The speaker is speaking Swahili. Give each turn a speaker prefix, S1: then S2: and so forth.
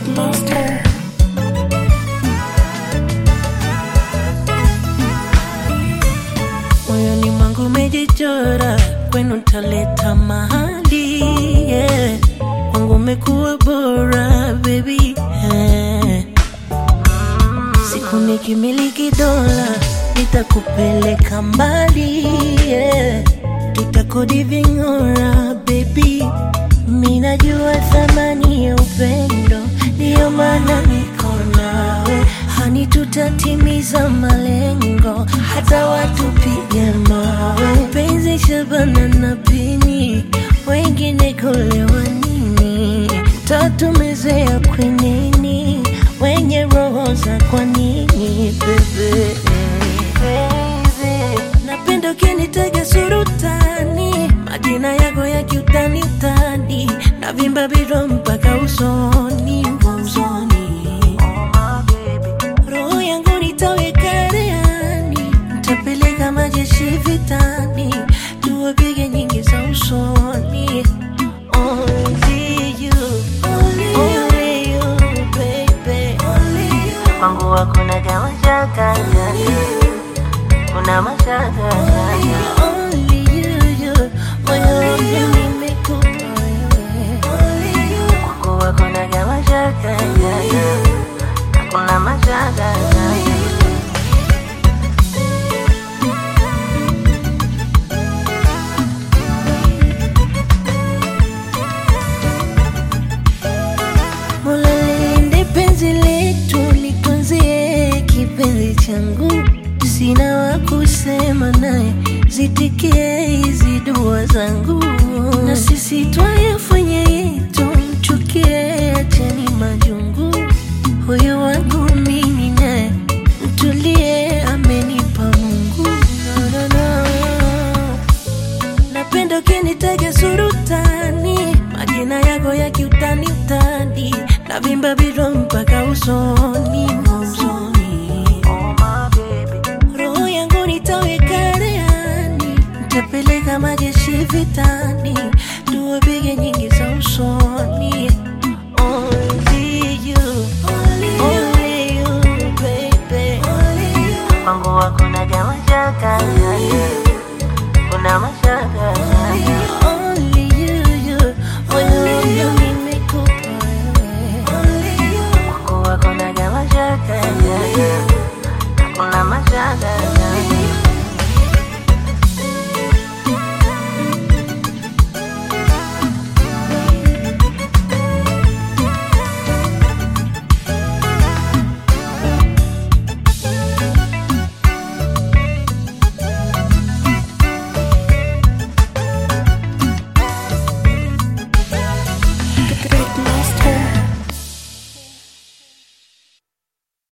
S1: Monster. Moyoni mwangu umejichora, kwenu nitaleta mahali, yeah. Kwangu umekuwa bora baby, yeah. Siku nikimiliki dola nitakupeleka mbali, yeah. Tutakodi ving'ora baby, mimi najua thamani ya upendo, ndio maana niko nawe. Hani tutatimiza malengo, hata watu pige mawe. Penzi Shabana na Pini, wengine kulewa nini? Tatumezea kwenini, wenye roho za kwa nini bebe? Napenda ukinitega surutani, majina yako ya kiutani utani, na vimba biro mpaka usoni, usoni. Roho yangu nitaweka reani, nitapeleka majeshi vitani, tuwapige nyingi za usoni. Only you, only you baby, kwangu hakuna kama shaka, kuna mashaka. Only you, moyoni nimekupa wewe, kwangu hakuna kama shaka, kuna mashaka. Mola linde penzi letu, litunzie kipenzi changu, sina wa kusema naye, zitikie hizi dua zangu, na sisi twayafanya yetu, mchukie acheni majungu. Huyu wangu mimi naye, mtulie amenipa Mungu, no, no, no. Napenda ukinitega surutani, majina yako ya kiutani utani, na vimba biro mpaka usoni, usoni. Roho yangu nitaweka reani, nitapeleka majeshi vitani, tuwapige nyingi za usoni. Only you, only you baby, kwangu hakuna kama shaka.